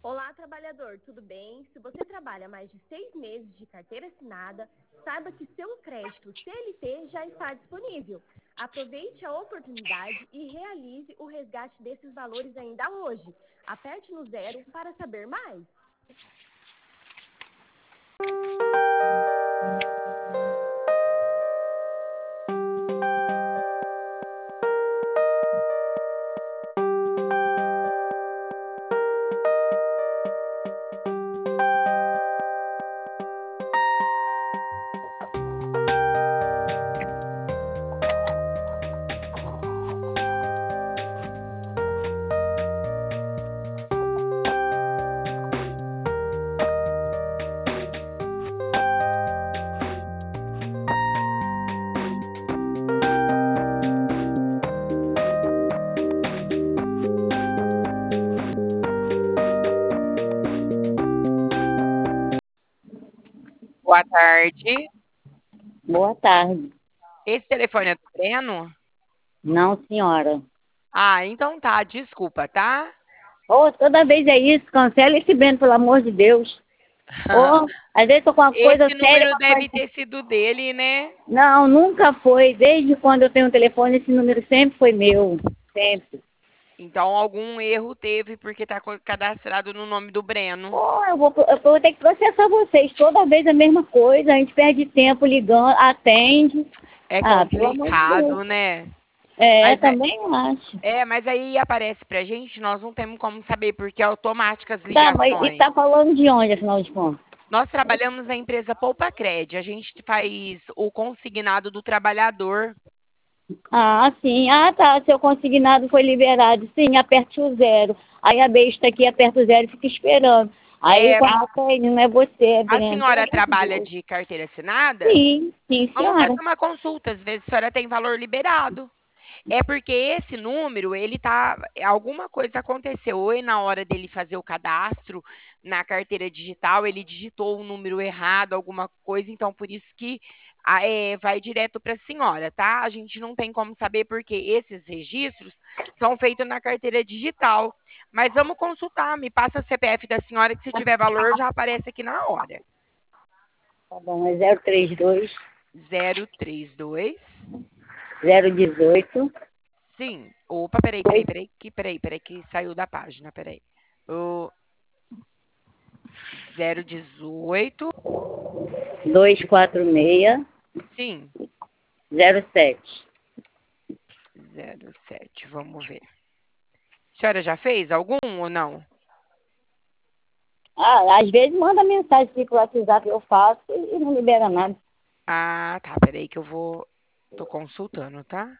Olá, trabalhador, tudo bem? Se você trabalha mais de 6 meses de carteira assinada, saiba que seu crédito CLT já está disponível. Aproveite a oportunidade e realize o resgate desses valores ainda hoje. Aperte no 0 para saber mais. Boa tarde. Boa tarde. Esse telefone é do Breno? Não, senhora. Ah, então tá, desculpa, tá? Ô, toda vez é isso, cancela esse bem, pelo amor de Deus. Ô, às vezes tô com uma coisa Esse séria número pra deve fazer. ter sido dele, né? Não, nunca foi. Desde quando eu tenho um telefone, esse número sempre foi meu. Sempre. Então algum erro teve porque tá cadastrado no nome do Breno. Pô, eu vou ter que processar vocês. Toda vez a mesma coisa. A gente perde tempo ligando, atende. É Ah, pelo amor de Deus. complicado, né? É, Mas é, também acho. mas aí aparece pra gente, nós não temos como saber porque é automática as Tá, mas e ligações. tá falando de onde, afinal de contas? Nós trabalhamos na empresa Poupacred, a gente faz o consignado do trabalhador. Ah, sim. Ah, tá. Seu consignado foi liberado. Sim, aperte o 0. Aí a besta aqui aperta o 0 e fica esperando. Aí É, quando atende, não é você, a Breno. Pelo senhora amor de trabalha Deus. de carteira assinada? Sim, sim, Vamos senhora. fazer uma consulta, às vezes a senhora tem valor liberado. É porque esse número, ele tá, alguma coisa aconteceu, ou na hora dele fazer o cadastro na carteira digital, ele digitou o número errado, alguma coisa, então por isso que vai direto para a senhora, tá? A gente não tem como saber porque esses registros são feitos na carteira digital. Mas vamos consultar, me passa o CPF da senhora que se tiver valor já aparece aqui na hora. Tá bom, é 032 032. 018 Sim. Opa, peraí, que saiu da página, peraí. O 018. 246 Sim, 07. 07. Vamos ver. A senhora já fez algum ou não? Ah, às vezes manda mensagem aqui pro WhatsApp, eu faço e não libera nada. Ah, tá. Peraí que eu vou. Tô consultando, tá?